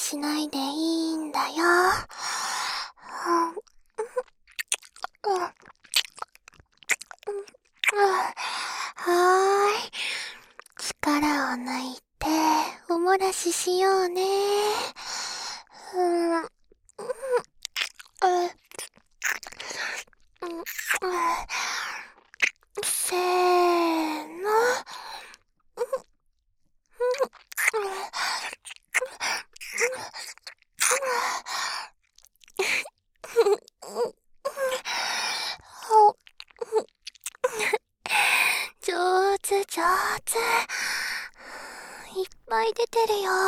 しないでいいんだよ。はーい。力を抜いて、お漏らししようね。せーの。上手上手。いっぱい出てるよ。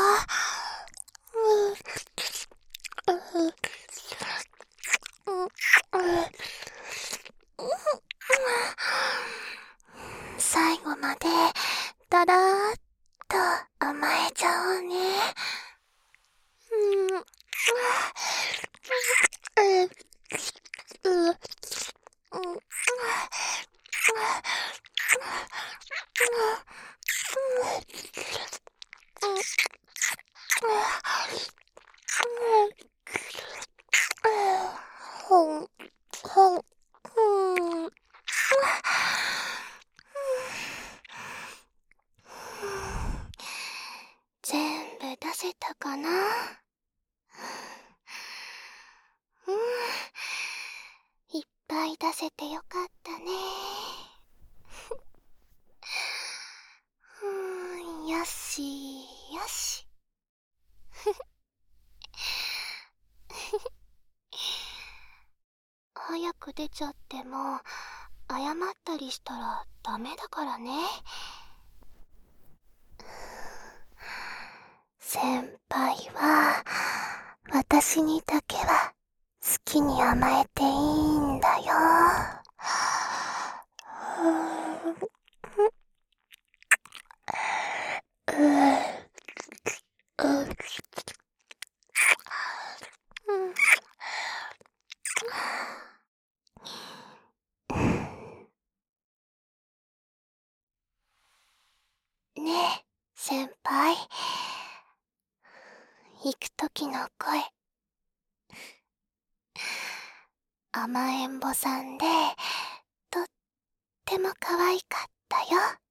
最後までだらーっと甘えちゃおうね。全部出せたかな？いっぱい出せてよかったね。よしよし。早く出ちゃっても謝ったりしたらダメだからね。先輩は私にだけは好きに甘えていいんだよ。ねえ、先輩。行くときの声。甘えんぼさんで、とっても可愛かったよ。